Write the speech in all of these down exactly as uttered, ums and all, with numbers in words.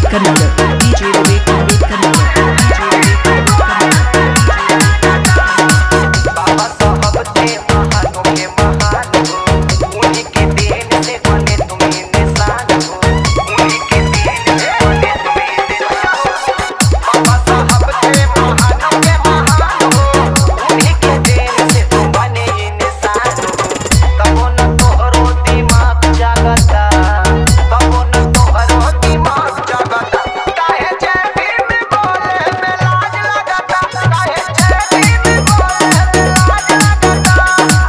Ambedkar Nagar DJ विवेक Ambedkar Nagar DJ विवेक अम्बेडकर बाबा साहब थे महानों के महान हो, उन्हीं के देन से बने तुम इंसान हो, उन्हीं के देन से बने तुम इंसान हो। बाबा साहब थे महानों के महान हो, उन्हीं के देन से तुम बने इंसान हो। तबो न तोहरो दिमाग जागता, तबो न तोहरो दिमाग जागता, काहे जय भीम बोले में लाज लगता, काहे जय भीम बोले में लाज लगता।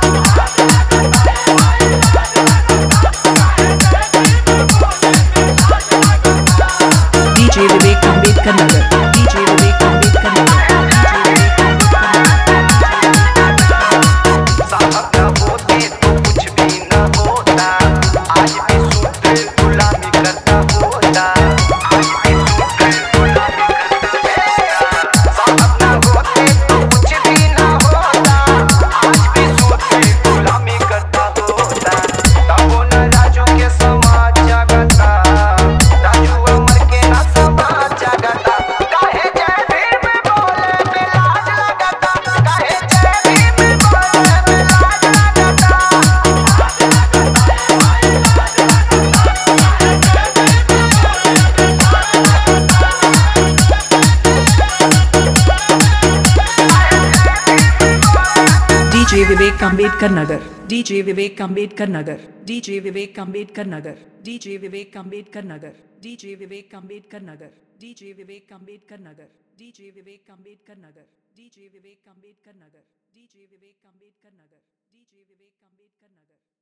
डीजे विवेक अम्बेडकर नगर डीजे विवेक अम्बेडकर नगर डीजे विवेक साहब न होते तो कुछ भी न होता, आज भी शूद्र गुलामी करता होता, आज भी शूद्र गुलामी करता होता। साहब न होते तो कुछ भी न होता, आज भी शूद्र गुलामी करता होता। तबो न राजू के समाज जागता, राजू अमर के न समाज जागता, काहे जय भीम बोले में लाज लगता, काहे जय भीम बोले में लाज लगता। डीजे विवेक अम्बेडकर नगर डीजे विवेक अम्बेडकर नगर डीजे विवेक अम्बेडकर नगर डीजे विवेक अम्बेडकर नगर डीजे विवेक अम्बेडकर नगर डीजे विवेक अम्बेडकर नगर डीजे विवेक अम्बेडकर नगर डीजे विवेक अम्बेडकर नगर डीजे विवेक अम्बेडकर नगर डीजे विवेक अम्बेडकर नगर